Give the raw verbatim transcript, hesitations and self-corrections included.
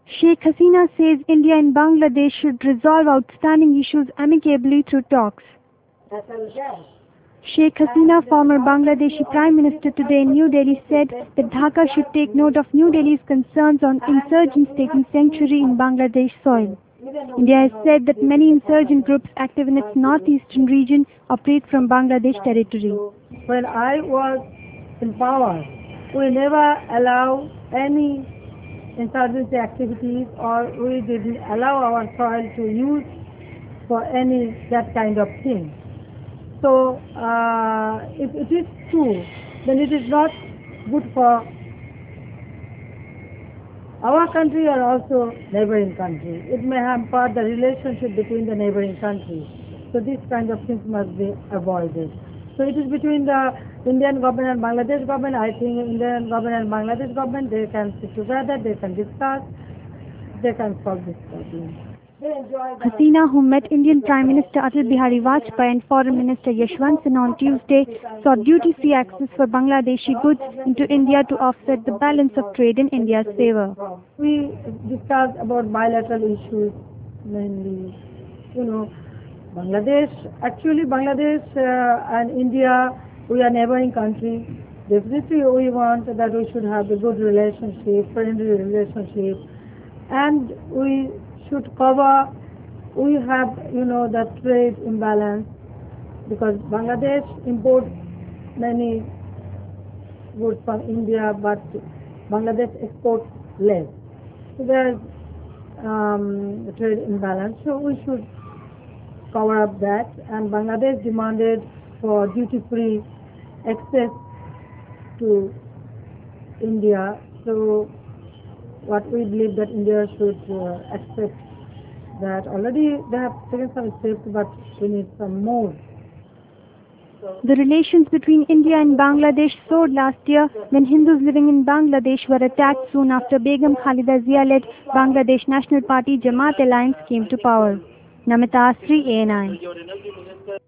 Sheikh Hasina says India and Bangladesh should resolve outstanding issues amicably through talks. Sheikh Hasina, former Bangladeshi Prime Minister, today in New Delhi said that Dhaka should take note of New Delhi's concerns on insurgents taking sanctuary in Bangladesh soil. India has said that many insurgent groups active in its northeastern region operate from Bangladesh territory. When I was in power, we never allow any insurgency activities, or we didn't allow our soil to use for any that kind of thing. So uh, if it is true, then it is not good for our country or also neighboring countries. It may hamper the relationship between the neighboring countries. So these kind of things must be avoided. So it is between the Indian government and Bangladesh government. I think Indian government and Bangladesh government, they can sit together, they can discuss, they can solve this problem. Hasina, who met Indian Prime Minister Atal Bihari Vajpayee and Foreign Minister Yashwant Sinha on Tuesday, sought duty-free access for Bangladeshi goods into India to offset the balance of trade in India's favor. We discussed about bilateral issues, mainly, you know, Bangladesh. Actually, Bangladesh uh, and India, we are neighboring countries. Definitely, we want that we should have a good relationship, friendly relationship, and we should cover, we have, you know, the trade imbalance, because Bangladesh imports many goods from India, but Bangladesh exports less. So there is um, a trade imbalance. So we should cover up that. And Bangladesh demanded for duty-free access to India. So what we believe that India should uh, accept that. Already they have taken some steps, but we need some more. The relations between India and Bangladesh soared last year when Hindus living in Bangladesh were attacked soon after Begum Khalida Zia-led Bangladesh National Party Jamaat Alliance came to power. Namita Asri, A N I.